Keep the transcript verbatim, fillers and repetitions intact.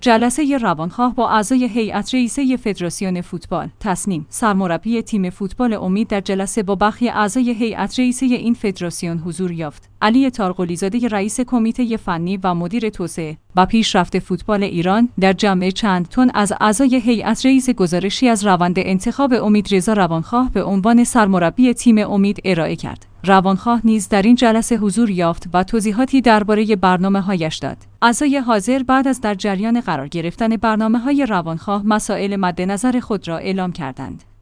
جلسه روانخواه با اعضای هیئت رئیسه فدراسیون فوتبال. تصنیم: سرمربی تیم فوتبال امید در جلسه با برخی اعضای هیئت رئیسه این فدراسیون حضور یافت. علی طارقلی‌زاده رئیس کمیته فنی و مدیر توسعه و پیشرفت فوتبال ایران در جمع چند تن از اعضای هیئت رئیس گزارشی از روند انتخاب امیدرضا روانخواه به عنوان سرمربی تیم امید ارائه کرد. روانخواه نیز در این جلسه حضور یافت و توضیحاتی درباره برنامه‌هایش داد. اعضای حاضر بعد از در جریان قرار گرفتن برنامه‌های روانخواه مسائل مد نظر خود را اعلام کردند.